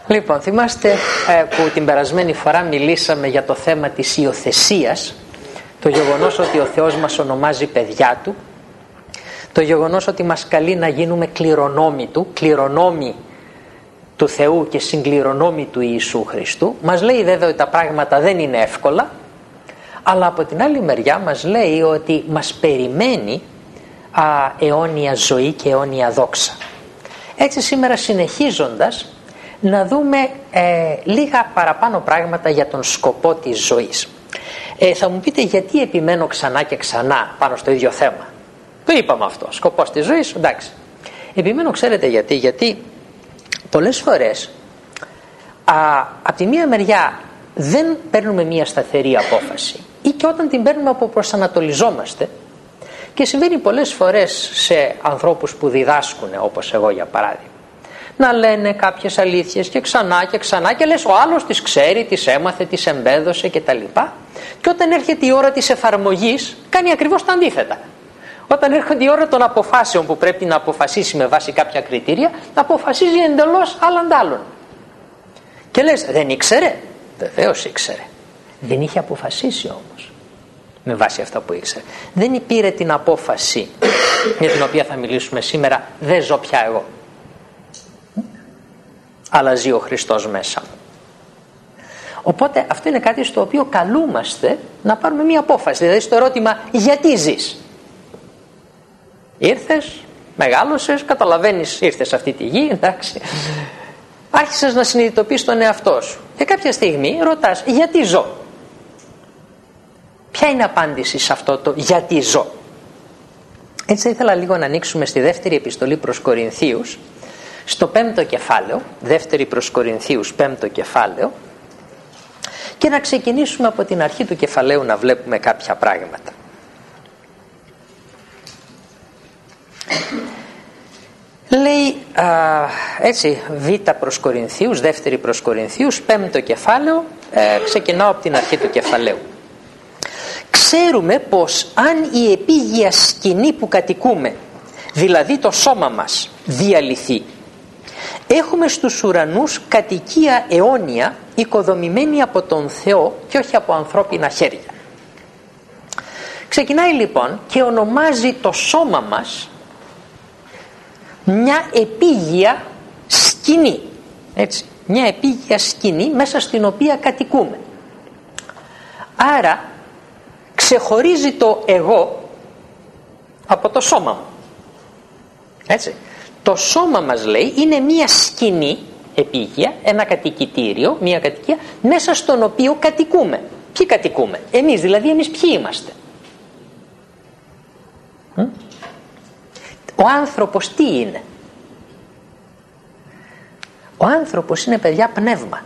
Λοιπόν, θυμάστε που την περασμένη φορά μιλήσαμε για το θέμα της υιοθεσίας, το γεγονός ότι ο Θεός μας ονομάζει παιδιά Του, το γεγονός ότι μας καλεί να γίνουμε κληρονόμοι Του, κληρονόμοι του Θεού και συγκληρονόμοι του Ιησού Χριστού. Μας λέει βέβαια ότι τα πράγματα δεν είναι εύκολα, αλλά από την άλλη μεριά μας λέει ότι μας περιμένει αιώνια ζωή και αιώνια δόξα. Έτσι σήμερα, συνεχίζοντας, να δούμε λίγα παραπάνω πράγματα για τον σκοπό της ζωής. Θα μου πείτε γιατί επιμένω ξανά και ξανά πάνω στο ίδιο θέμα. Το είπαμε αυτό, σκοπός της ζωής, εντάξει. Επιμένω, ξέρετε γιατί πολλές φορές από τη μία μεριά δεν παίρνουμε μία σταθερή απόφαση, ή και όταν την παίρνουμε αποπροσανατολιζόμαστε, και συμβαίνει πολλές φορές σε ανθρώπους που διδάσκουν, όπως εγώ για παράδειγμα, να λένε κάποιες αλήθειες και ξανά και λες ο άλλος τις ξέρει, τις έμαθε, τις εμπέδωσε κτλ. Και όταν έρχεται η ώρα της εφαρμογής κάνει ακριβώς τα αντίθετα. Όταν έρχεται η ώρα των αποφάσεων που πρέπει να αποφασίσει με βάση κάποια κριτήρια, να αποφασίζει εντελώς άλλων. Και λες, δεν ήξερε? Βεβαίως ήξερε. Δεν είχε αποφασίσει όμως με βάση αυτά που ήξερε. Δεν πήρε την απόφαση για την οποία θα μιλήσουμε σήμερα, δεν ζω πια εγώ, αλλά ζει ο Χριστός μέσα μου. Οπότε αυτό είναι κάτι στο οποίο καλούμαστε να πάρουμε μια απόφαση. Δηλαδή στο ερώτημα, γιατί ζεις? Ήρθες, μεγάλωσες, καταλαβαίνεις, ήρθες σε αυτή τη γη, εντάξει. Άρχισες να συνειδητοποιείς τον εαυτό σου και κάποια στιγμή ρωτάς, γιατί ζω? Ποια είναι η απάντηση σε αυτό το γιατί ζω? Έτσι θα ήθελα λίγο να ανοίξουμε στη δεύτερη επιστολή προς Κορινθίους, στο 5ο κεφάλαιο, δεύτερη προς Κορινθίους 5ο κεφάλαιο, και να ξεκινήσουμε από την αρχή του κεφαλαίου να βλέπουμε κάποια πράγματα. Λέει έτσι, Β προς Κορινθίους, δεύτερη προς Κορινθίους, 5ο κεφάλαιο, ξεκινάω από την αρχή του κεφαλαίου. Ξέρουμε πως αν η επίγεια σκηνή που κατοικούμε, δηλαδή το σώμα μας, διαλυθεί, έχουμε στους ουρανούς κατοικία αιώνια, οικοδομημένη από τον Θεό και όχι από ανθρώπινα χέρια. Ξεκινάει λοιπόν και ονομάζει το σώμα μας μια επίγεια σκηνή, έτσι, μια επίγεια σκηνή μέσα στην οποία κατοικούμε. Άρα ξεχωρίζει το εγώ από το σώμα μου, έτσι. Το σώμα μας, λέει, είναι μια σκηνή επίγεια, ένα κατοικητήριο, μια κατοικία μέσα στον οποίο κατοικούμε. Ποιοι κατοικούμε? Εμείς, δηλαδή εμείς ποιοι είμαστε? Ο άνθρωπος τι είναι? Ο άνθρωπος είναι, παιδιά, πνεύμα,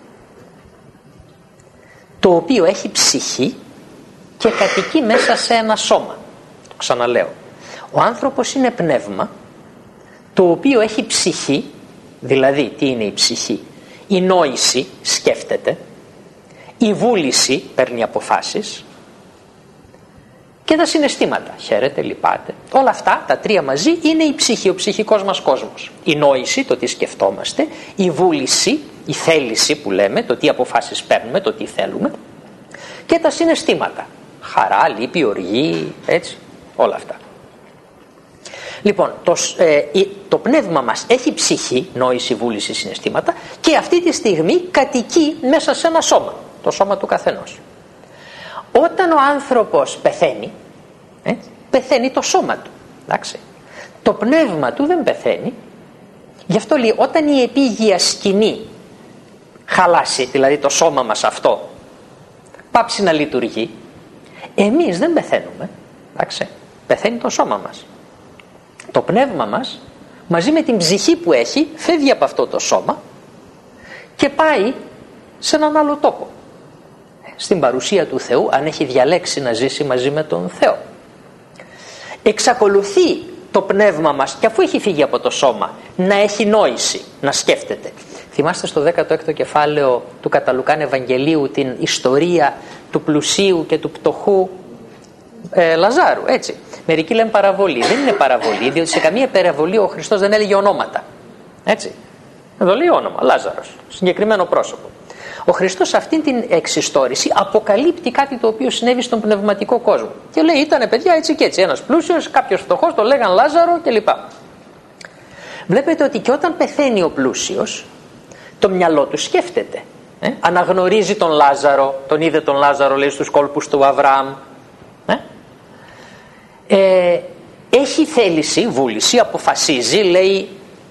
το οποίο έχει ψυχή και κατοικεί μέσα σε ένα σώμα. Το ξαναλέω. Ο άνθρωπος είναι πνεύμα το οποίο έχει ψυχή, δηλαδή τι είναι η ψυχή? Η νόηση, σκέφτεται, η βούληση, παίρνει αποφάσεις, και τα συναισθήματα, χαίρεται, λυπάται. Όλα αυτά τα τρία μαζί είναι η ψυχή, ο ψυχικός μας κόσμος. Η νόηση, το τι σκεφτόμαστε, η βούληση, η θέληση που λέμε, το τι αποφάσεις παίρνουμε, το τι θέλουμε, και τα συναισθήματα, χαρά, λύπη, οργή, έτσι, όλα αυτά. Λοιπόν, το πνεύμα μας έχει ψυχή, νόηση, βούληση, συναισθήματα, και αυτή τη στιγμή κατοικεί μέσα σε ένα σώμα, το σώμα του καθενός. Όταν ο άνθρωπος πεθαίνει, πεθαίνει το σώμα του, εντάξει. Το πνεύμα του δεν πεθαίνει. Γι' αυτό λέει, όταν η επίγεια σκηνή χαλάσει, δηλαδή το σώμα μας αυτό πάψει να λειτουργεί, εμείς δεν πεθαίνουμε, εντάξει. Πεθαίνει το σώμα μας. Το πνεύμα μας μαζί με την ψυχή που έχει φεύγει από αυτό το σώμα και πάει σε έναν άλλο τόπο, στην παρουσία του Θεού, αν έχει διαλέξει να ζήσει μαζί με τον Θεό. Εξακολουθεί το πνεύμα μας, και αφού έχει φύγει από το σώμα, να έχει νόηση, να σκέφτεται. Θυμάστε στο 16ο κεφάλαιο του κατά Λουκάν Ευαγγελίου την ιστορία του πλουσίου και του πτωχού Λαζάρου, έτσι. Μερικοί λένε παραβολή. Δεν είναι παραβολή, διότι σε καμία παραβολή ο Χριστός δεν έλεγε ονόματα, έτσι. Εδώ λέει όνομα, Λάζαρος, συγκεκριμένο πρόσωπο. Ο Χριστός σε αυτήν την εξιστόρηση αποκαλύπτει κάτι το οποίο συνέβη στον πνευματικό κόσμο. Και λέει, ήτανε παιδιά έτσι και έτσι. Ένας πλούσιος, κάποιος φτωχός, το λέγαν Λάζαρο κλπ. Βλέπετε ότι και όταν πεθαίνει ο πλούσιος, το μυαλό του σκέφτεται. Αναγνωρίζει τον Λάζαρο, τον είδε τον Λάζαρο, λέει, στους κόλπους του Αβραάμ. Έχει θέληση, βούληση, αποφασίζει, λέει,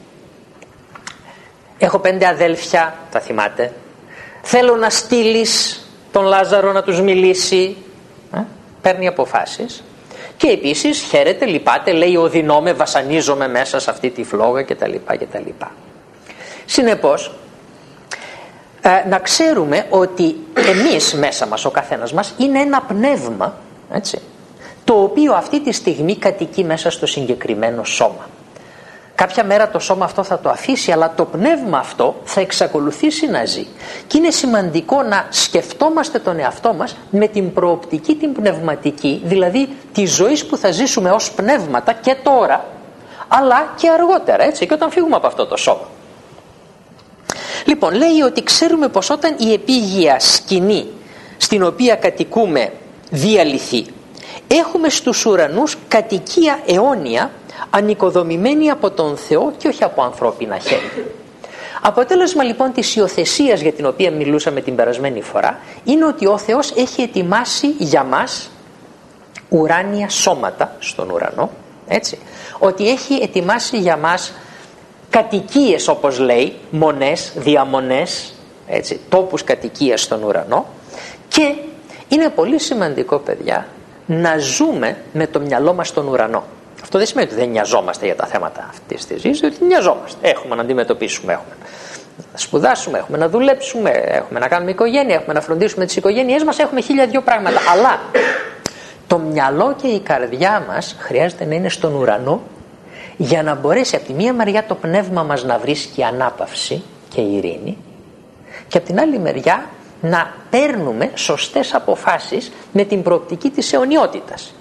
έχω 5 αδέλφια, τα θυμάται, θέλω να στείλεις τον Λάζαρο να τους μιλήσει. Παίρνει αποφάσεις. Και επίσης χαίρεται, λυπάται, λέει, οδυνόμαι, βασανίζομαι μέσα σε αυτή τη φλόγα κτλ. Συνεπώς, να ξέρουμε ότι εμείς μέσα μας, ο καθένας μας, είναι ένα πνεύμα, έτσι, το οποίο αυτή τη στιγμή κατοικεί μέσα στο συγκεκριμένο σώμα. Κάποια μέρα το σώμα αυτό θα το αφήσει, αλλά το πνεύμα αυτό θα εξακολουθήσει να ζει. Και είναι σημαντικό να σκεφτόμαστε τον εαυτό μας με την προοπτική την πνευματική, δηλαδή τη ζωή που θα ζήσουμε ως πνεύματα και τώρα, αλλά και αργότερα, έτσι, και όταν φύγουμε από αυτό το σώμα. Λοιπόν, λέει ότι ξέρουμε πως όταν η επίγεια σκηνή στην οποία κατοικούμε διαλυθεί, έχουμε στους ουρανούς κατοικία αιώνια, ανοικοδομημένη από τον Θεό και όχι από ανθρώπινα χέρια. Αποτέλεσμα λοιπόν της υιοθεσίας για την οποία μιλούσαμε την περασμένη φορά είναι ότι ο Θεός έχει ετοιμάσει για μας ουράνια σώματα στον ουρανό, έτσι, ότι έχει ετοιμάσει για μας κατοικίες, όπως λέει, μονές, διαμονές, έτσι, τόπους κατοικίας στον ουρανό. Και είναι πολύ σημαντικό, παιδιά, να ζούμε με το μυαλό μας στον ουρανό. Αυτό δεν σημαίνει ότι δεν νοιαζόμαστε για τα θέματα αυτής της ζωής, ότι νοιαζόμαστε. Έχουμε να αντιμετωπίσουμε, έχουμε να σπουδάσουμε, έχουμε να δουλέψουμε, έχουμε να κάνουμε οικογένεια, έχουμε να φροντίσουμε τις οικογένειές μας, έχουμε 1002 πράγματα. Αλλά το μυαλό και η καρδιά μας χρειάζεται να είναι στον ουρανό, για να μπορέσει από τη μία μεριά το πνεύμα μας να βρίσκει ανάπαυση και ειρήνη, και από την άλλη μεριά να παίρνουμε σωστές αποφάσεις με την προοπτική της αιωνιότητας.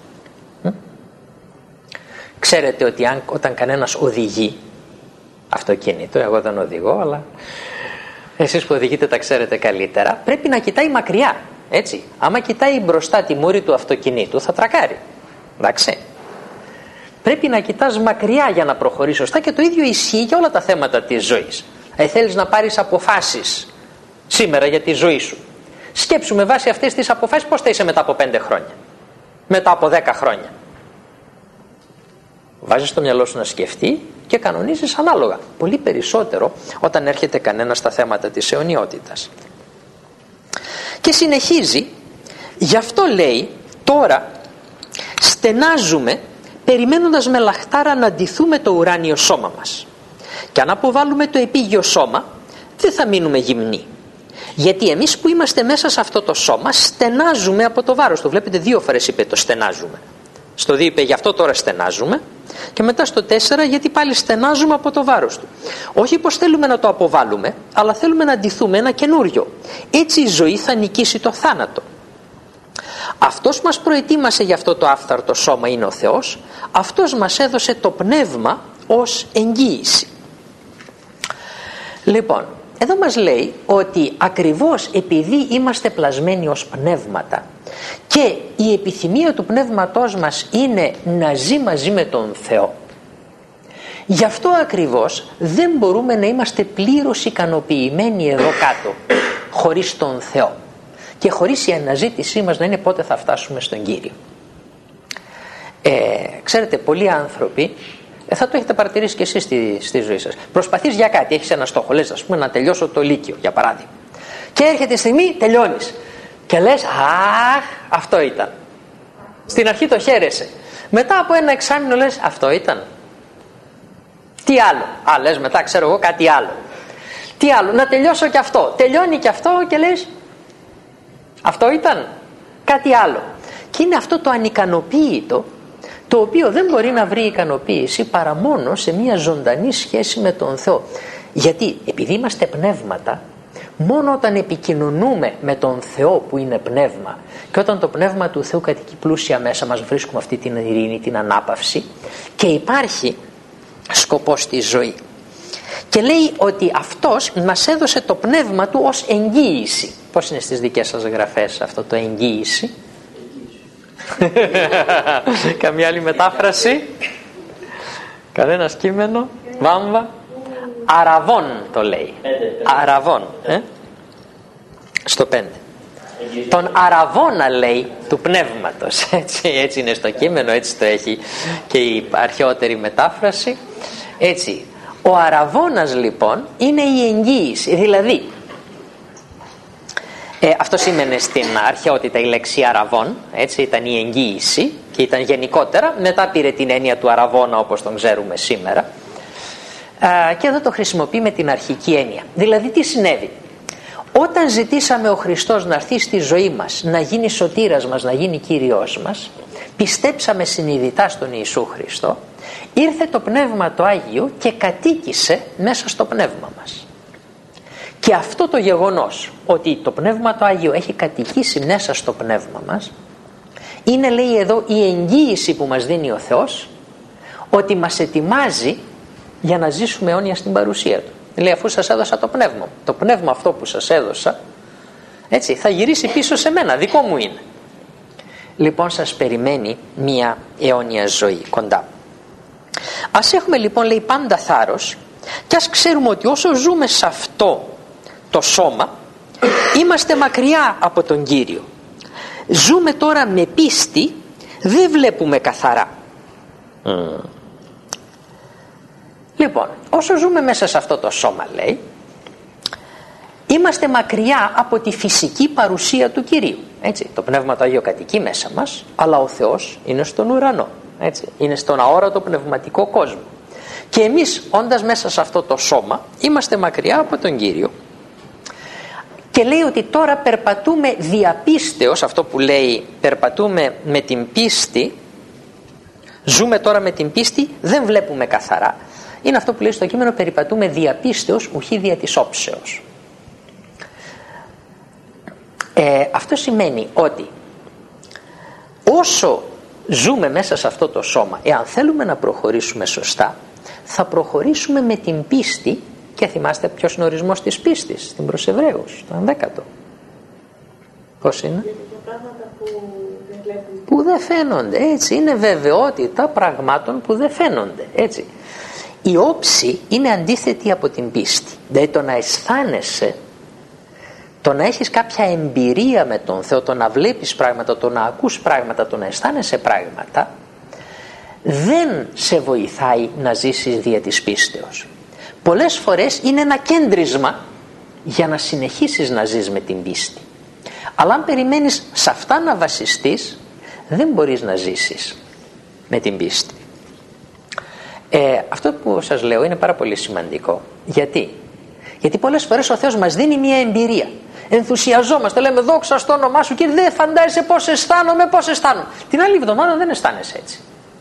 Ξέρετε ότι όταν κανένας οδηγεί αυτοκίνητο, εγώ δεν οδηγώ, αλλά εσείς που οδηγείτε τα ξέρετε καλύτερα, πρέπει να κοιτάει μακριά, έτσι. Άμα κοιτάει μπροστά τη μούρη του αυτοκινήτου θα τρακάρει, εντάξει. Πρέπει να κοιτάς μακριά για να προχωρήσεις σωστά, και το ίδιο ισχύει για όλα τα θέματα της ζωής. Θέλεις να πάρεις αποφάσεις σήμερα για τη ζωή σου, σκέψου με βάση αυτές τις αποφάσεις πώς θα είσαι μετά από 5 χρόνια, μετά από 10 χρόνια. Βάζεις το μυαλό σου να σκεφτεί και κανονίζεις ανάλογα. Πολύ περισσότερο όταν έρχεται κανένα στα θέματα της αιωνιότητας. Και συνεχίζει, γι' αυτό λέει, τώρα στενάζουμε περιμένοντας με λαχτάρα να ντυθούμε το ουράνιο σώμα μας. Και αν αποβάλουμε το επίγειο σώμα, δεν θα μείνουμε γυμνοί. Γιατί εμείς που είμαστε μέσα σε αυτό το σώμα στενάζουμε από το βάρος του. Βλέπετε 2 φορές είπε το στενάζουμε. Στο 2 είπε γι' αυτό τώρα στενάζουμε, και μετά στο 4 γιατί πάλι στενάζουμε από το βάρος του. Όχι πως θέλουμε να το αποβάλουμε, αλλά θέλουμε να ντυθούμε ένα καινούριο. Έτσι η ζωή θα νικήσει το θάνατο. Αυτός μας προετοίμασε για αυτό το άφθαρτο σώμα είναι ο Θεός. Αυτός μας έδωσε το πνεύμα ως εγγύηση. Λοιπόν, εδώ μας λέει ότι ακριβώς επειδή είμαστε πλασμένοι ως πνεύματα και η επιθυμία του πνεύματός μας είναι να ζει μαζί με τον Θεό, γι' αυτό ακριβώς δεν μπορούμε να είμαστε πλήρως ικανοποιημένοι εδώ κάτω χωρίς τον Θεό και χωρίς η αναζήτησή μας να είναι πότε θα φτάσουμε στον Κύριο. Ξέρετε, πολλοί άνθρωποι, θα το έχετε παρατηρήσει και εσείς στη ζωή σας, προσπαθείς για κάτι, έχεις ένα στόχο, λες ας πούμε να τελειώσω το Λύκειο για παράδειγμα, και έρχεται η στιγμή, τελειώνεις και λες αχ, αυτό ήταν. Στην αρχή το χαίρεσαι, μετά από ένα εξάμηνο λες αυτό ήταν. Τι άλλο? Λες μετά ξέρω εγώ κάτι άλλο. Τι άλλο? Να τελειώσω και αυτό. Τελειώνει και αυτό και λες αυτό ήταν. Κάτι άλλο. Και είναι αυτό το ανικανοποίητο, το οποίο δεν μπορεί να βρει ικανοποίηση παρά μόνο σε μια ζωντανή σχέση με τον Θεό. Γιατί επειδή είμαστε πνεύματα, μόνο όταν επικοινωνούμε με τον Θεό που είναι πνεύμα, και όταν το πνεύμα του Θεού κατοικεί πλούσια μέσα μας, βρίσκουμε αυτή την ειρήνη, την ανάπαυση, και υπάρχει σκοπός στη ζωή. Και λέει ότι αυτός μας έδωσε το πνεύμα του ως εγγύηση. Πώς είναι στις δικές σας γραφές αυτό το εγγύηση? Καμία άλλη μετάφραση? Κανένα κείμενο? Βάμβα? Αραβών το λέει. Αραβών, στο 5. Τον αραβώνα λέει του πνεύματος. Έτσι είναι στο κείμενο, έτσι το έχει και η αρχαιότερη μετάφραση. Έτσι, ο αραβώνας λοιπόν είναι η εγγύηση. Δηλαδή αυτό σήμαινε στην αρχαιότητα η λέξη αραβών, έτσι, ήταν η εγγύηση και ήταν γενικότερα. Μετά πήρε την έννοια του αραβώνα όπως τον ξέρουμε σήμερα, και εδώ το χρησιμοποιεί με την αρχική έννοια. Δηλαδή τι συνέβη? Όταν ζητήσαμε ο Χριστός να έρθει στη ζωή μας, να γίνει σωτήρας μας, να γίνει Κύριος μας, πιστέψαμε συνειδητά στον Ιησού Χριστό, ήρθε το Πνεύμα το Άγιο και κατοίκησε μέσα στο πνεύμα μας. Και αυτό το γεγονός ότι το Πνεύμα το Άγιο έχει κατοικήσει μέσα στο πνεύμα μας είναι, λέει εδώ, η εγγύηση που μας δίνει ο Θεός ότι μας ετοιμάζει για να ζήσουμε αιώνια στην παρουσία Του. Λέει, αφού σας έδωσα το πνεύμα μου, το πνεύμα αυτό που σας έδωσα, έτσι, θα γυρίσει πίσω σε μένα, δικό μου είναι. Λοιπόν, σας περιμένει μια αιώνια ζωή κοντά. Ας έχουμε λοιπόν, λέει, πάντα θάρρος και ας ξέρουμε ότι όσο ζούμε σε αυτό το σώμα είμαστε μακριά από τον Κύριο. Ζούμε τώρα με πίστη, δεν βλέπουμε καθαρά. Λοιπόν, όσο ζούμε μέσα σε αυτό το σώμα, λέει, είμαστε μακριά από τη φυσική παρουσία του Κυρίου. Έτσι, το Πνεύμα το Άγιο κατοικεί μέσα μας, αλλά ο Θεός είναι στον ουρανό. Έτσι, είναι στον αόρατο πνευματικό κόσμο. Και εμείς, όντας μέσα σε αυτό το σώμα, είμαστε μακριά από τον Κύριο. Και λέει ότι τώρα περπατούμε διαπίστεως, αυτό που λέει περπατούμε με την πίστη, ζούμε τώρα με την πίστη, δεν βλέπουμε καθαρά. Είναι αυτό που λέει στο κείμενο, περιπατούμε διαπίστεως, ουχή δια της όψεως. Αυτό σημαίνει ότι όσο ζούμε μέσα σε αυτό το σώμα, εάν θέλουμε να προχωρήσουμε σωστά, θα προχωρήσουμε με την πίστη. Και θυμάστε ποιος είναι ο ορισμός της πίστης στην προς Εβραίους, το 11ο. Πώς είναι? Που δεν φαίνονται, έτσι, είναι βεβαιότητα πραγμάτων που δεν φαίνονται, έτσι. Η όψη είναι αντίθετη από την πίστη. Δηλαδή το να αισθάνεσαι, το να έχεις κάποια εμπειρία με τον Θεό, το να βλέπεις πράγματα, το να ακούς πράγματα, το να αισθάνεσαι πράγματα, δεν σε βοηθάει να ζήσεις δια της πίστεως. Πολλές φορές είναι ένα κέντρισμα για να συνεχίσεις να ζεις με την πίστη. Αλλά αν περιμένεις σε αυτά να βασιστείς, δεν μπορείς να ζήσεις με την πίστη. Αυτό που σας λέω είναι πάρα πολύ σημαντικό. Γιατί πολλές φορές ο Θεός μας δίνει μια εμπειρία. Ενθουσιαζόμαστε, λέμε δόξα στο όνομά σου και δεν φαντάζεσαι πώς αισθάνομαι. Την άλλη εβδομάδα δεν αισθάνεσαι έτσι.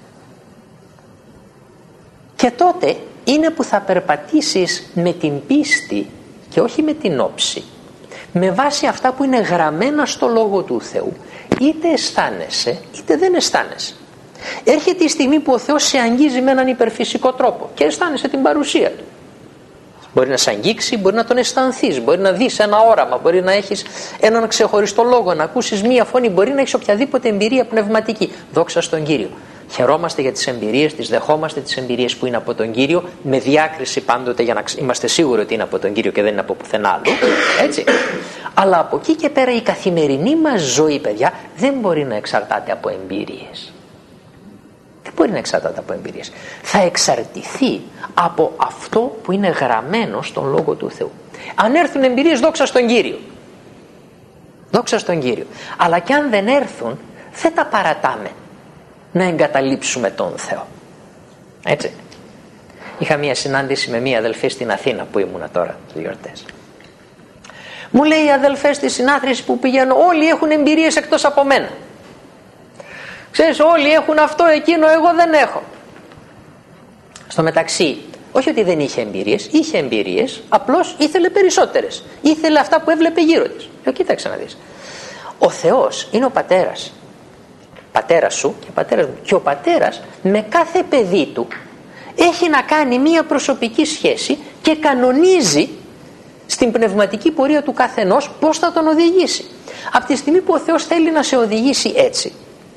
Και τότε είναι που θα περπατήσεις με την πίστη και όχι με την όψη, με βάση αυτά που είναι γραμμένα στο Λόγο του Θεού. Είτε αισθάνεσαι είτε δεν αισθάνεσαι. Έρχεται η στιγμή που ο Θεός σε αγγίζει με έναν υπερφυσικό τρόπο και αισθάνεσαι την παρουσία Του. Μπορεί να σε αγγίξει, μπορεί να τον αισθανθείς, μπορεί να δεις ένα όραμα, μπορεί να έχεις έναν ξεχωριστό λόγο, να ακούσεις μία φωνή, μπορεί να έχεις οποιαδήποτε εμπειρία πνευματική. Δόξα στον Κύριο. Χαιρόμαστε για τις εμπειρίες, τις δεχόμαστε τις εμπειρίες που είναι από τον Κύριο, με διάκριση πάντοτε για να είμαστε σίγουροι ότι είναι από τον Κύριο και δεν είναι από πουθενά άλλο. Έτσι. Αλλά από εκεί και πέρα η καθημερινή μας ζωή, παιδιά, δεν μπορεί να εξαρτάται από εμπειρίες. Δεν μπορεί να εξαρτάται από εμπειρίες. Θα εξαρτηθεί από αυτό που είναι γραμμένο στον Λόγο του Θεού. Αν έρθουν εμπειρίες, δόξα στον Κύριο. Δόξα στον Κύριο. Αλλά και αν δεν έρθουν, δεν τα παρατάμε να εγκαταλείψουμε τον Θεό. Έτσι. Είχα μία συνάντηση με μία αδελφή στην Αθήνα που ήμουνα τώρα τις γιορτές. Μου λέει οι αδελφές στη συνάθρηση που πηγαίνω, όλοι έχουν εμπειρίες εκτός από μένα. Ξέρεις, όλοι έχουν αυτό, εκείνο, εγώ δεν έχω. Στο μεταξύ, όχι ότι δεν είχε εμπειρίες, είχε εμπειρίες, απλώς ήθελε περισσότερες. Ήθελε αυτά που έβλεπε γύρω της. Λέω, κοίταξε να δεις. Ο Θεός είναι ο πατέρας. Πατέρας σου και πατέρας μου. Και ο πατέρας με κάθε παιδί του έχει να κάνει μία προσωπική σχέση και κανονίζει στην πνευματική πορεία του καθενός πώς θα τον οδηγήσει. Από τη στιγμή που ο Θεός θέλει να σε οδηγήσει έτσι,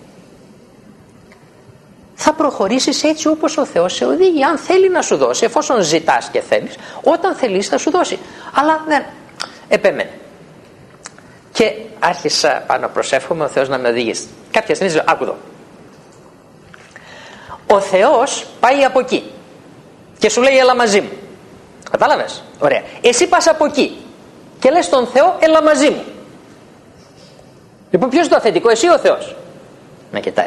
θα προχωρήσεις έτσι όπως ο Θεός σε οδηγεί. Αν θέλει να σου δώσει, εφόσον ζητάς και θέλεις, όταν θέλεις θα σου δώσει. Αλλά δεν επέμενε. Και άρχισα να προσεύχομαι ο Θεός να με οδηγήσει. Κάποια στιγμή λέω, άκου εδώ. Ο Θεός πάει από εκεί και σου λέει έλα μαζί μου. Κατάλαβες? Ωραία. Εσύ πας από εκεί και λες στον Θεό έλα μαζί μου. Λοιπόν, ποιος είναι το αυθεντικό, εσύ ή ο Θεός? Με κοιτάει.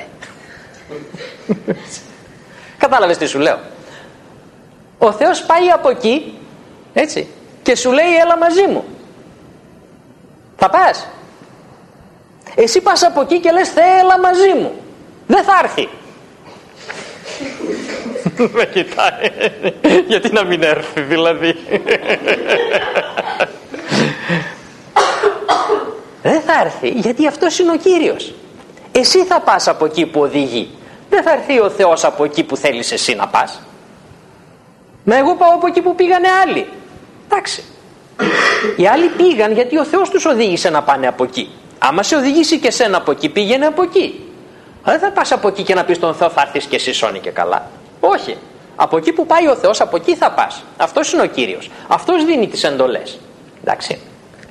Κατάλαβες τι σου λέω? Ο Θεός πάει από εκεί, έτσι, και σου λέει έλα μαζί μου. Θα πας? Εσύ πας από εκεί και λες Θεέ έλα μαζί μου. Δεν θα έρθει. Με κοιτάει. Γιατί να μην έρθει δηλαδή? Δεν θα έρθει γιατί αυτός είναι ο Κύριος. Εσύ θα πας από εκεί που οδηγεί. Δεν θα έρθει ο Θεός από εκεί που θέλεις εσύ να πας. Μα εγώ πάω από εκεί που πήγανε άλλοι. Εντάξει. Οι άλλοι πήγαν γιατί ο Θεός τους οδήγησε να πάνε από εκεί. Άμα σε οδηγήσει και σένα από εκεί, πήγαινε από εκεί. Δεν θα πας από εκεί και να πεις στον Θεό θα έρθεις και εσύ σώνει και καλά. Όχι. Από εκεί που πάει ο Θεός, από εκεί θα πας. Αυτός είναι ο Κύριος. Αυτός δίνει τις εντολές. Εντάξει.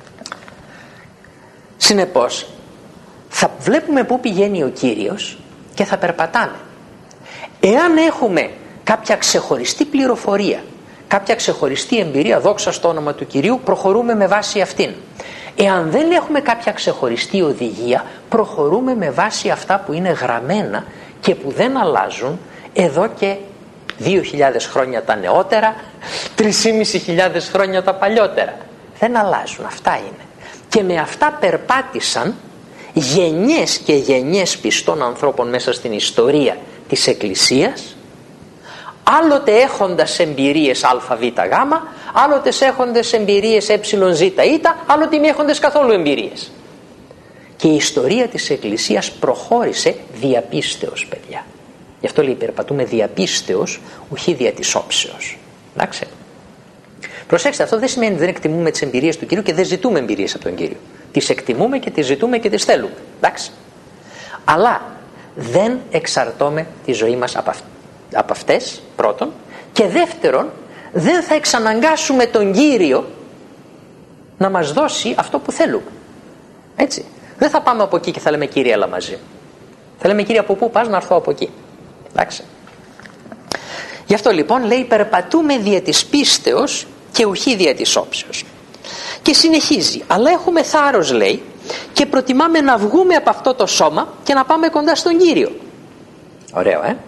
Συνεπώς, θα βλέπουμε πού πηγαίνει ο Κύριος και θα περπατάμε. Εάν έχουμε κάποια ξεχωριστή πληροφορία, κάποια ξεχωριστή εμπειρία, δόξα στο όνομα του Κυρίου, προχωρούμε με βάση αυτήν. Εάν δεν έχουμε κάποια ξεχωριστή οδηγία, προχωρούμε με βάση αυτά που είναι γραμμένα και που δεν αλλάζουν εδώ και 2.000 χρόνια τα νεότερα, 3.500 χρόνια τα παλιότερα. Δεν αλλάζουν, αυτά είναι. Και με αυτά περπάτησαν γενιές και γενιές πιστών ανθρώπων μέσα στην ιστορία της Εκκλησίας, άλλοτε έχοντας εμπειρίες ΑΒΓ, άλλοτε έχοντας εμπειρίες ΕΖΙ, άλλοτε μη έχοντας καθόλου εμπειρίες. Και η ιστορία της Εκκλησίας προχώρησε διαπίστεως, παιδιά. Γι' αυτό λέει περπατούμε διαπίστεως, ουχή δια της όψεως. Εντάξει. Προσέξτε, αυτό δεν σημαίνει ότι δεν εκτιμούμε τις εμπειρίες του Κυρίου και δεν ζητούμε εμπειρίες από τον Κύριο. Τις εκτιμούμε και τις ζητούμε και τις θέλουμε. Εντάξει. Αλλά δεν εξαρτώμε τη ζωή μας από αυτές, πρώτον, και δεύτερον, δεν θα εξαναγκάσουμε τον Κύριο να μας δώσει αυτό που θέλουμε. Έτσι. Δεν θα πάμε από εκεί και θα λέμε Κύριε έλα μαζί. Θα λέμε Κύριε από πού πας, να έρθω από εκεί. Εντάξει. Γι' αυτό λοιπόν λέει περπατούμε δια της πίστεως και ουχή δια της όψεως. Και συνεχίζει, αλλά έχουμε θάρρος λέει και προτιμάμε να βγούμε από αυτό το σώμα και να πάμε κοντά στον Κύριο. Ωραίο,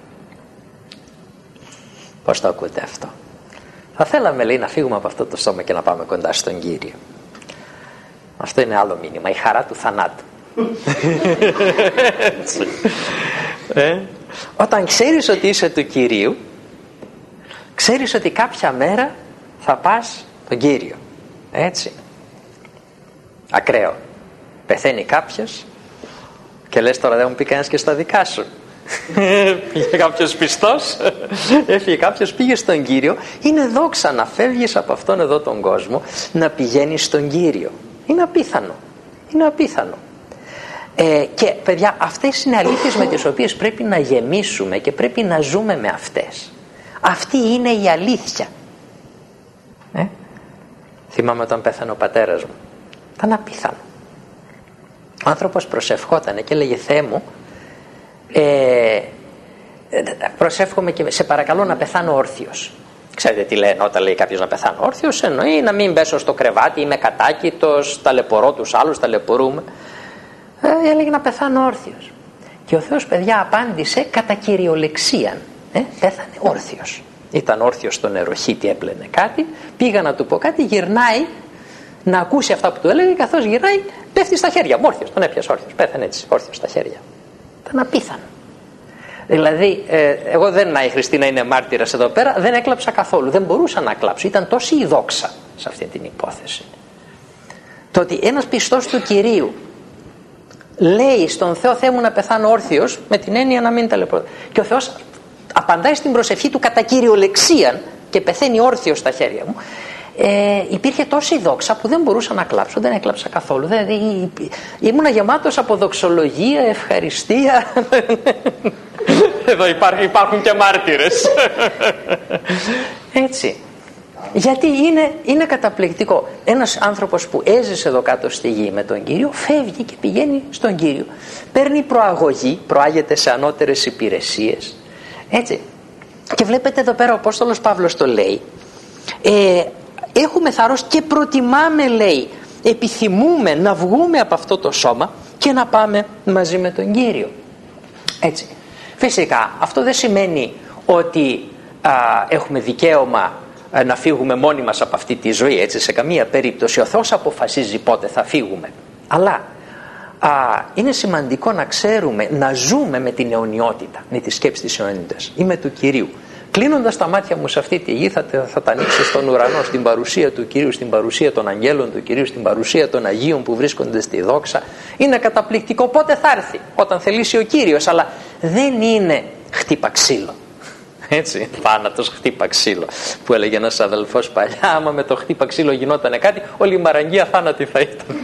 Πώς το ακούτε αυτό? Θα θέλαμε λέει να φύγουμε από αυτό το σώμα και να πάμε κοντά στον Κύριο. Αυτό είναι άλλο μήνυμα, η χαρά του θανάτου. Όταν ξέρεις ότι είσαι του Κυρίου, ξέρεις ότι κάποια μέρα θα πας τον Κύριο. Έτσι. Ακραίο. Πεθαίνει κάποιος και λες τώρα δεν μου πει κανένας και στα δικά σου. Πήγε κάποιος πιστός, έφυγε κάποιος, πήγε στον Κύριο. Είναι δόξα να φεύγεις από αυτόν εδώ τον κόσμο, να πηγαίνεις στον Κύριο. Είναι απίθανο. Είναι απίθανο. Και παιδιά, αυτές είναι αλήθειες με τις οποίες πρέπει να γεμίσουμε και πρέπει να ζούμε με αυτές. Αυτή είναι η αλήθεια. Θυμάμαι όταν πέθανε ο πατέρας μου, ήταν απίθανο. Ο άνθρωπος προσευχότανε και έλεγε Θεέ μου, προσεύχομαι και σε παρακαλώ να πεθάνω όρθιος. Ξέρετε τι λένε όταν λέει κάποιος να πεθάνω όρθιος? Εννοεί να μην πέσω στο κρεβάτι, είμαι κατάκητος, ταλαιπωρώ τους άλλους, ταλαιπωρούμε. Έλεγε να πεθάνω όρθιος. Και ο Θεός, παιδιά, απάντησε κατά κυριολεξίαν. Πέθανε όρθιος. Ήταν όρθιος στο νεροχύτη, έπλαινε κάτι, πήγα να του πω κάτι, γυρνάει να ακούσει αυτά που του έλεγε, καθώς γυρνάει πέφτει στα χέρια μου, όρθιος, τον έπιασε όρθιος, πέθανε έτσι, όρθιος στα χέρια. Ήταν απίθανο. Δηλαδή, εγώ η Χριστίνα είναι μάρτυρας εδώ πέρα, δεν έκλαψα καθόλου, δεν μπορούσα να κλάψω, ήταν τόση η δόξα σε αυτή την υπόθεση. Το ότι ένας πιστός του Κυρίου λέει στον Θεό Θεέ μου να πεθάνω όρθιος, με την έννοια να μην ταλαιπωρώ, και ο Θεός απαντάει στην προσευχή του κατά κυριολεξίαν, και πεθαίνει όρθιος στα χέρια μου, υπήρχε τόση δόξα που δεν μπορούσα να κλάψω, δεν έκλαψα καθόλου. Δηλαδή ήμουνα γεμάτος από δοξολογία, ευχαριστία. Εδώ υπάρχουν και μάρτυρες. Έτσι. Γιατί είναι καταπληκτικό. Ένας άνθρωπος που έζησε εδώ κάτω στη γη με τον Κύριο φεύγει και πηγαίνει στον Κύριο. Παίρνει προαγωγή, προάγεται σε ανώτερες υπηρεσίες. Έτσι. Και βλέπετε εδώ πέρα ο Απόστολος Παύλος το λέει. Έχουμε θάρρος και προτιμάμε, λέει, επιθυμούμε να βγούμε από αυτό το σώμα και να πάμε μαζί με τον Κύριο. Έτσι. Φυσικά αυτό δεν σημαίνει ότι έχουμε δικαίωμα να φύγουμε μόνοι μας από αυτή τη ζωή, έτσι, σε καμία περίπτωση. Ο Θεός αποφασίζει πότε θα φύγουμε. Αλλά είναι σημαντικό να ξέρουμε, να ζούμε με την αιωνιότητα, με τη σκέψη της αιωνιότητας. Είμαι του Κυρίου. Κλείνοντας τα μάτια μου σε αυτή τη γη, θα τα ανοίξω στον ουρανό, στην παρουσία του Κυρίου, στην παρουσία των αγγέλων του Κυρίου, στην παρουσία των Αγίων που βρίσκονται στη δόξα. Είναι καταπληκτικό. Πότε θα έρθει? Όταν θελήσει ο Κύριος. Αλλά δεν είναι χτύπα ξύλο. Έτσι, θάνατος χτύπα ξύλο, που έλεγε ένας αδελφός παλιά. Άμα με το χτύπα ξύλο γινότανε κάτι, όλη η μαραγγία θάνατη θα ήταν.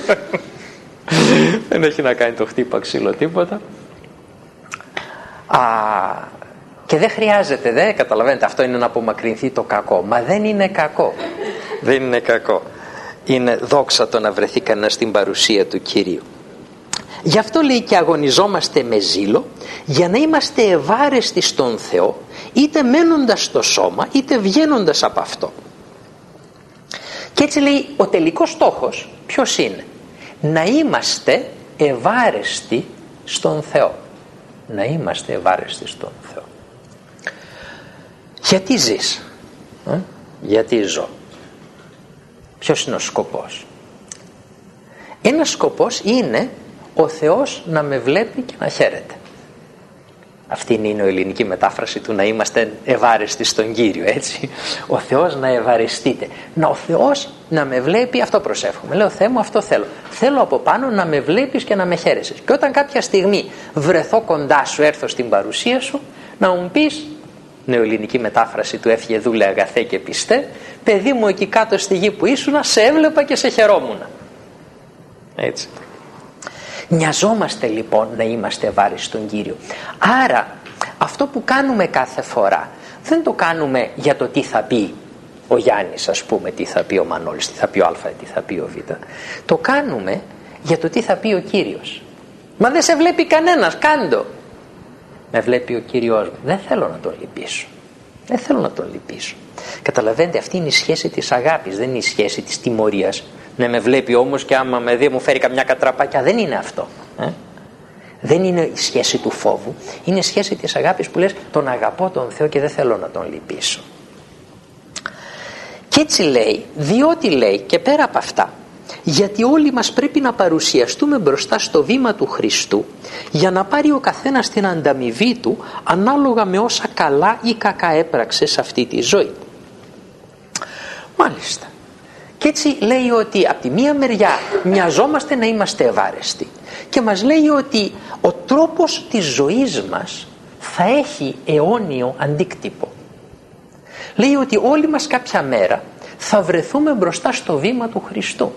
Δεν έχει να κάνει το χτύπα ξύλο τίποτα. Και δεν χρειάζεται, δεν καταλαβαίνετε, αυτό είναι να απομακρυνθεί το κακό. Μα δεν είναι κακό. Δεν είναι κακό. Είναι δόξα το να βρεθεί κανένας στην παρουσία του Κυρίου. Γι' αυτό λέει και αγωνιζόμαστε με ζήλο, για να είμαστε ευάρεστοι στον Θεό, είτε μένοντας στο σώμα είτε βγαίνοντας από αυτό. Και έτσι λέει ο τελικός στόχος ποιος είναι? Να είμαστε ευάρεστοι στον Θεό. Να είμαστε ευάρεστοι στον Θεό. Γιατί ζεις? Γιατί ζω? Ποιος είναι ο σκοπός? Ένας σκοπός είναι ο Θεός να με βλέπει και να χαίρεται. Αυτή είναι η ελληνική μετάφραση του να είμαστε ευάρεστοι στον Κύριο, έτσι. Ο Θεός να ευαρεστείτε. Ο Θεός να με βλέπει, αυτό προσεύχομαι. Λέω, Θεέ μου, αυτό θέλω. Θέλω από πάνω να με βλέπεις και να με χαίρεσαι. Και όταν κάποια στιγμή βρεθώ κοντά σου, έρθω στην παρουσία σου, να μου πεις, νεοελληνική μετάφραση του έφυγε δούλε αγαθέ και πιστέ, παιδί μου, εκεί κάτω στη γη που ήσουνα, σε έβλεπα και σε χαιρόμουν. Έτσι. Νοιαζόμαστε λοιπόν να είμαστε ευάρεστοι στον Κύριο. Άρα αυτό που κάνουμε κάθε φορά δεν το κάνουμε για το τι θα πει ο Γιάννης, ας πούμε, τι θα πει ο Μανώλης, τι θα πει ο Α, τι θα πει ο Β. Το κάνουμε για το τι θα πει ο Κύριος. Μα δεν σε βλέπει κανένας, κάντο. Με βλέπει ο Κύριος μου. Δεν θέλω να τον λυπήσω. Δεν θέλω να τον λυπήσω. Καταλαβαίνετε, αυτή είναι η σχέση της αγάπης, δεν είναι η σχέση της τιμωρίας. Ναι, με βλέπει όμως και άμα με δει μου φέρει καμιά κατραπάκια. Δεν είναι αυτό. Δεν είναι η σχέση του φόβου. Είναι η σχέση της αγάπης που λες, τον αγαπώ τον Θεό και δεν θέλω να τον λυπήσω. Και έτσι λέει, διότι λέει και πέρα από αυτά, γιατί όλοι μας πρέπει να παρουσιαστούμε μπροστά στο βήμα του Χριστού για να πάρει ο καθένας την ανταμοιβή του ανάλογα με όσα καλά ή κακά έπραξε σε αυτή τη ζωή. Μάλιστα. Και έτσι λέει ότι από τη μία μεριά μοιαζόμαστε να είμαστε ευάρεστοι και μας λέει ότι ο τρόπος της ζωής μας θα έχει αιώνιο αντίκτυπο. Λέει ότι όλοι μας κάποια μέρα θα βρεθούμε μπροστά στο βήμα του Χριστού.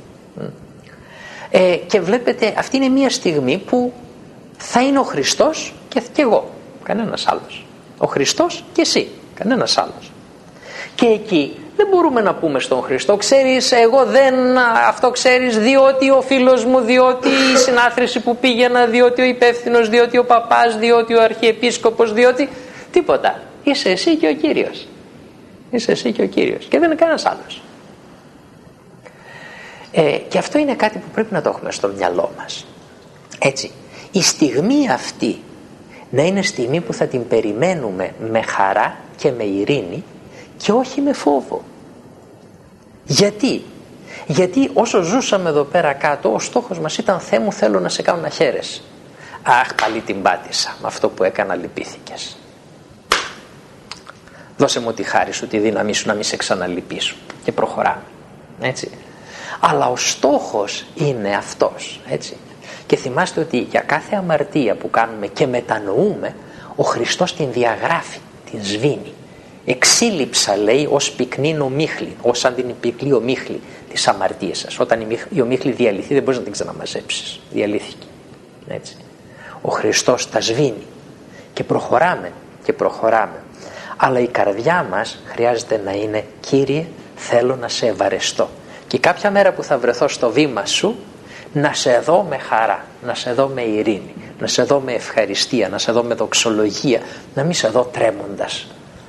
Και βλέπετε, αυτή είναι μια στιγμή που θα είναι ο Χριστός και εγώ, κανένας άλλος. Ο Χριστός και εσύ, κανένας άλλος. Και εκεί δεν μπορούμε να πούμε στον Χριστό, ξέρεις, εγώ δεν αυτό ξέρεις, διότι ο φίλος μου, διότι η συνάθρηση που πήγαινα, διότι ο υπεύθυνος, διότι ο παπάς, διότι ο αρχιεπίσκοπος, διότι τίποτα. Είσαι εσύ και ο Κύριος. Είσαι εσύ και ο Κύριος και δεν είναι κανένας άλλος. Και αυτό είναι κάτι που πρέπει να το έχουμε στο μυαλό μας. Έτσι, η στιγμή αυτή να είναι στιγμή που θα την περιμένουμε με χαρά και με ειρήνη και όχι με φόβο. Γιατί όσο ζούσαμε εδώ πέρα κάτω, ο στόχος μας ήταν, Θεέ μου, θέλω να σε κάνω να χαίρεσαι. Αχ, πάλι την πάτησα, με αυτό που έκανα λυπήθηκες. Δώσε μου τη χάρη σου, τη δύναμή σου να μην σε ξαναλυπήσω. Και προχωράμε, έτσι. Αλλά ο στόχος είναι αυτός, έτσι. Και θυμάστε ότι για κάθε αμαρτία που κάνουμε και μετανοούμε, ο Χριστός την διαγράφει, την σβήνει. εξήλιψα, λέει, ως πυκνήν ομίχλη, ως σαν την πυκλή ομίχλη της αμαρτίας σας. Όταν η ομίχλη διαλυθεί δεν μπορείς να την ξαναμαζέψεις. Διαλύθηκε. Έτσι. Ο Χριστός τα σβήνει και προχωράμε και προχωράμε. Αλλά η καρδιά μας χρειάζεται να είναι, Κύριε, θέλω να σε ευαρεστώ. Και κάποια μέρα που θα βρεθώ στο βήμα σου, να σε δω με χαρά, να σε δω με ειρήνη, να σε δω με ευχαριστία, να σε δω με δοξολογία, να μην σε δω τρέμοντας.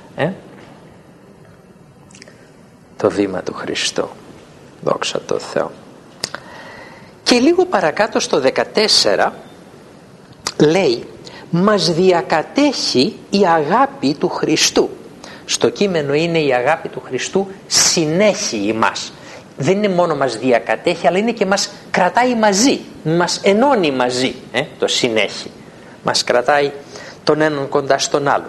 Το βήμα του Χριστού. Δόξα τω Θεώ. Και λίγο παρακάτω στο 14 λέει, μας διακατέχει η αγάπη του Χριστού. Στο κείμενο είναι η αγάπη του Χριστού συνέχει ημάς. Δεν είναι μόνο μας διακατέχει, αλλά είναι και μας κρατάει μαζί, μας ενώνει μαζί. Το συνέχει. Μας κρατάει τον έναν κοντά στον άλλον.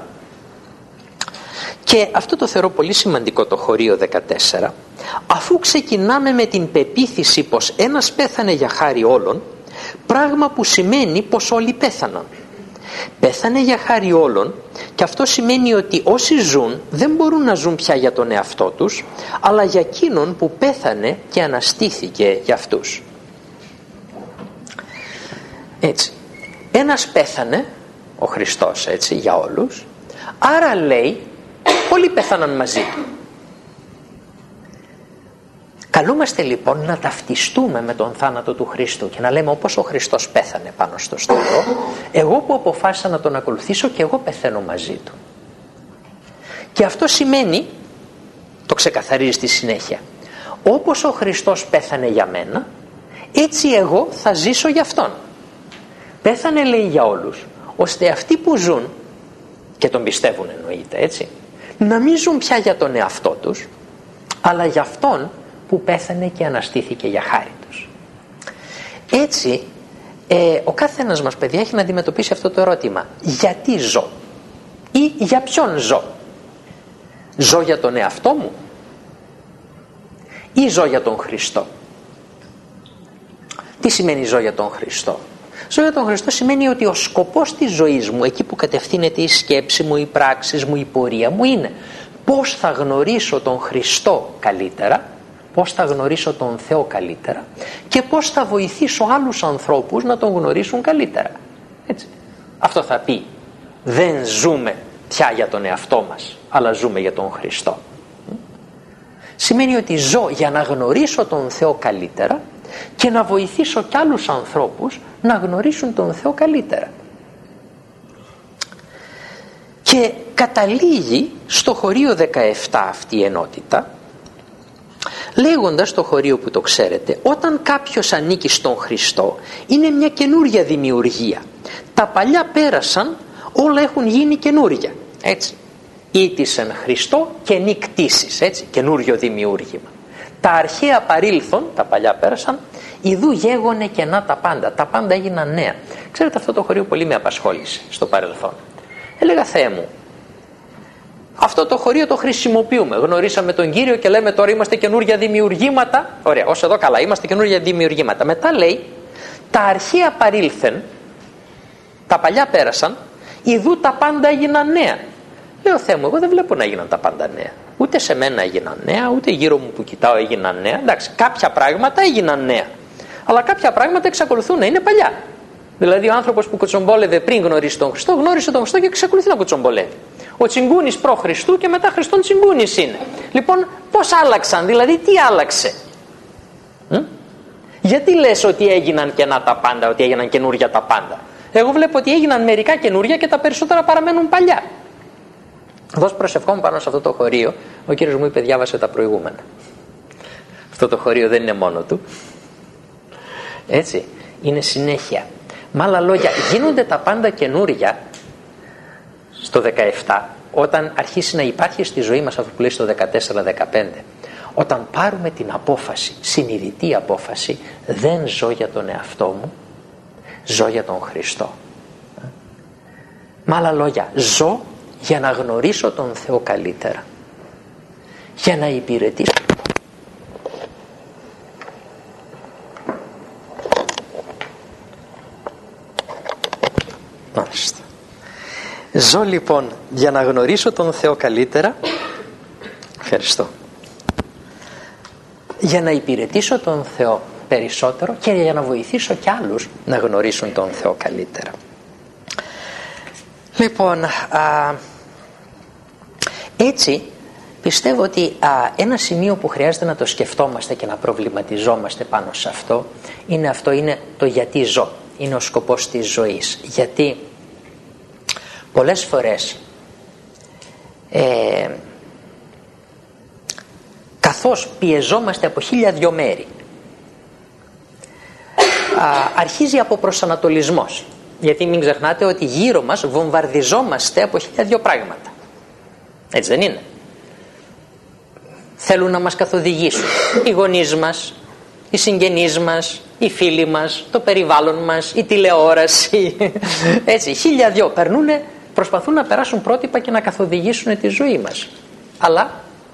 Και αυτό το θεωρώ πολύ σημαντικό, το χωρίο 14. Αφού ξεκινάμε με την πεποίθηση πως ένας πέθανε για χάρη όλων, πράγμα που σημαίνει πως όλοι πέθαναν. Πέθανε για χάρη όλων, και αυτό σημαίνει ότι όσοι ζουν δεν μπορούν να ζουν πια για τον εαυτό τους, αλλά για εκείνον που πέθανε και αναστήθηκε για αυτούς. Έτσι, ένας πέθανε, ο Χριστός, έτσι, για όλους, άρα λέει όλοι πέθαναν μαζί του. Καλούμαστε λοιπόν να ταυτιστούμε με τον θάνατο του Χριστού και να λέμε, όπως ο Χριστός πέθανε πάνω στο σταυρό, εγώ που αποφάσισα να τον ακολουθήσω και εγώ πεθαίνω μαζί του. Και αυτό σημαίνει, το ξεκαθαρίζει στη συνέχεια, όπως ο Χριστός πέθανε για μένα, έτσι εγώ θα ζήσω για Αυτόν. Πέθανε, λέει, για όλους, ώστε αυτοί που ζουν, και τον πιστεύουν εννοείται, έτσι, να μην ζουν πια για τον εαυτό τους, αλλά για Αυτόν που πέθανε και αναστήθηκε για χάρη τους. Έτσι, ο κάθε ένας μας, παιδιά, έχει να αντιμετωπίσει αυτό το ερώτημα. Γιατί ζω? Ή για ποιον ζω? Ζω για τον εαυτό μου? Ή ζω για τον Χριστό? Τι σημαίνει ζω για τον Χριστό? Ζω για τον Χριστό σημαίνει ότι ο σκοπός της ζωής μου, εκεί που κατευθύνεται η σκέψη μου, οι πράξεις μου, η πορεία μου, είναι πώς θα γνωρίσω τον Χριστό καλύτερα, πώς θα γνωρίσω τον Θεό καλύτερα και πώς θα βοηθήσω άλλους ανθρώπους να τον γνωρίσουν καλύτερα. Έτσι. Αυτό θα πει, δεν ζούμε πια για τον εαυτό μας, αλλά ζούμε για τον Χριστό. Σημαίνει ότι ζω για να γνωρίσω τον Θεό καλύτερα και να βοηθήσω κι άλλους ανθρώπους να γνωρίσουν τον Θεό καλύτερα. Και καταλήγει στο χωρίο 17 αυτή η ενότητα, λέγοντας το χωρίο που το ξέρετε, όταν κάποιος ανήκει στον Χριστό είναι μια καινούρια δημιουργία. Τα παλιά πέρασαν, όλα έχουν γίνει καινούρια. Έτσι. Ήτησεν Χριστό και νικτήσεις, έτσι, καινούριο δημιούργημα. Τα αρχαία παρήλθον, τα παλιά πέρασαν, ιδού γέγονε καινά τα πάντα. Τα πάντα έγιναν νέα. Ξέρετε, αυτό το χωρίο πολύ με απασχόλησε στο παρελθόν. Έλεγα, Θεέ μου, αυτό το χωρίο το χρησιμοποιούμε. Γνωρίσαμε τον Κύριο και λέμε τώρα είμαστε καινούρια δημιουργήματα. Ωραία, ως εδώ καλά, είμαστε καινούρια δημιουργήματα. Μετά λέει, τα αρχαία παρήλθεν, τα παλιά πέρασαν, ιδού τα πάντα έγιναν νέα. Λέω, Θεέ μου, εγώ δεν βλέπω να έγιναν τα πάντα νέα. Ούτε σε μένα έγιναν νέα, ούτε γύρω μου που κοιτάω έγιναν νέα. Εντάξει, κάποια πράγματα έγιναν νέα. Αλλά κάποια πράγματα εξακολουθούν να είναι παλιά. Δηλαδή, ο άνθρωπος που κουτσομπόλευε πριν γνωρίσει τον Χριστό, γνώρισε τον Χριστό και εξακολουθεί να κουτσομπολεύει. Ο τσιγκούνης προ Χριστού και μετά Χριστόν τσιγκούνης είναι. Λοιπόν, πώς άλλαξαν, δηλαδή τι άλλαξε? Γιατί λες ότι έγιναν καινά τα πάντα, ότι έγιναν καινούρια τα πάντα? Εγώ βλέπω ότι έγιναν μερικά καινούρια και τα περισσότερα παραμένουν παλιά. Δώσ' προσευχόμουν πάνω σε αυτό το χωρίο. Ο κύριος μου είπε, διάβασε τα προηγούμενα. Αυτό το χωρίο δεν είναι μόνο του. Έτσι, είναι συνέχεια. Με άλλα λόγια, γίνονται τα πάντα καινούρια στο 17, όταν αρχίσει να υπάρχει στη ζωή μας αυτό που λέει στο 14-15. Όταν πάρουμε την απόφαση, συνειδητή απόφαση, δεν ζω για τον εαυτό μου, ζω για τον Χριστό. Με άλλα λόγια, ζω για να γνωρίσω τον Θεό καλύτερα, για να υπηρετήσω. Μάλιστα. Ζω λοιπόν για να γνωρίσω τον Θεό καλύτερα Ευχαριστώ. Για να υπηρετήσω τον Θεό περισσότερο και για να βοηθήσω κι άλλους να γνωρίσουν τον Θεό καλύτερα. Λοιπόν, έτσι πιστεύω ότι ένα σημείο που χρειάζεται να το σκεφτόμαστε και να προβληματιζόμαστε πάνω σε αυτό είναι το γιατί ζω. Είναι ο σκοπός της ζωής. Γιατί πολλές φορές καθώς πιεζόμαστε από 1002 μέρη, αρχίζει από προσανατολισμός. Γιατί μην ξεχνάτε ότι γύρω μας βομβαρδιζόμαστε από 1002 πράγματα. Έτσι δεν είναι? Θέλουν να μας καθοδηγήσουν οι γονείς μας, οι συγγενείς μας, οι φίλοι μας, το περιβάλλον μας, η τηλεόραση. Έτσι, 1002 περνούνε, προσπαθούν να περάσουν πρότυπα και να καθοδηγήσουν τη ζωή μας. Αλλά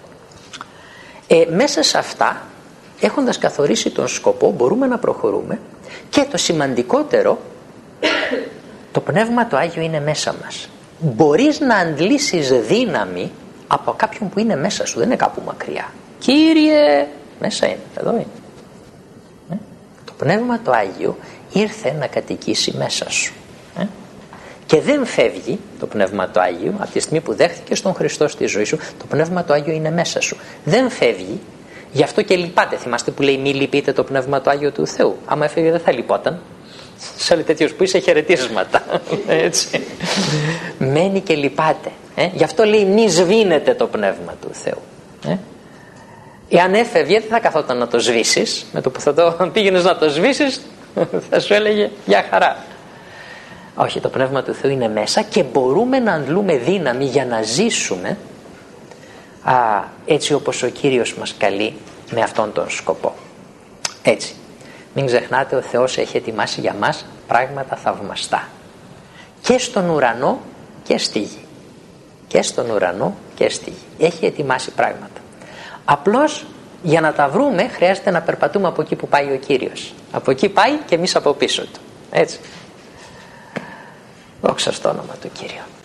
μέσα σε αυτά, έχοντας καθορίσει τον σκοπό, μπορούμε να προχωρούμε. Και το σημαντικότερο, το Πνεύμα το Άγιο είναι μέσα μας. Μπορείς να αντλήσεις δύναμη από κάποιον που είναι μέσα σου, δεν είναι κάπου μακριά. Κύριε, μέσα είναι, εδώ είναι. Το Πνεύμα το Άγιο ήρθε να κατοικήσει μέσα σου. Και δεν φεύγει το Πνεύμα το Άγιο από τη στιγμή που δέχτηκες τον Χριστό στη ζωή σου. Το Πνεύμα το Άγιο είναι μέσα σου. Δεν φεύγει, γι' αυτό και λυπάτε. Θυμάστε που λέει μη λυπείτε το Πνεύμα το Άγιο του Θεού. Άμα έφευγε δεν θα λυπόταν. Σε όλοι τέτοιους που είσαι χαιρετίσματα. Έτσι. Μένει και λυπάται. Γι' αυτό λέει μη σβήνετε το Πνεύμα του Θεού. Εάν έφευγε δεν θα καθόταν να το σβήσεις. Με το που θα το πήγαινες να το σβήσεις θα σου έλεγε για χαρά. Όχι, το Πνεύμα του Θεού είναι μέσα και μπορούμε να αντλούμε δύναμη για να ζήσουμε έτσι όπως ο Κύριος μας καλεί με αυτόν τον σκοπό. Έτσι, μην ξεχνάτε, ο Θεός έχει ετοιμάσει για μας πράγματα θαυμαστά και στον ουρανό και στη γη. Και στον ουρανό και στη γη έχει ετοιμάσει πράγματα. Απλώς για να τα βρούμε χρειάζεται να περπατούμε από εκεί που πάει ο Κύριος. Από εκεί πάει και εμείς από πίσω του. Έτσι. Δόξα στο όνομα του Κύριου.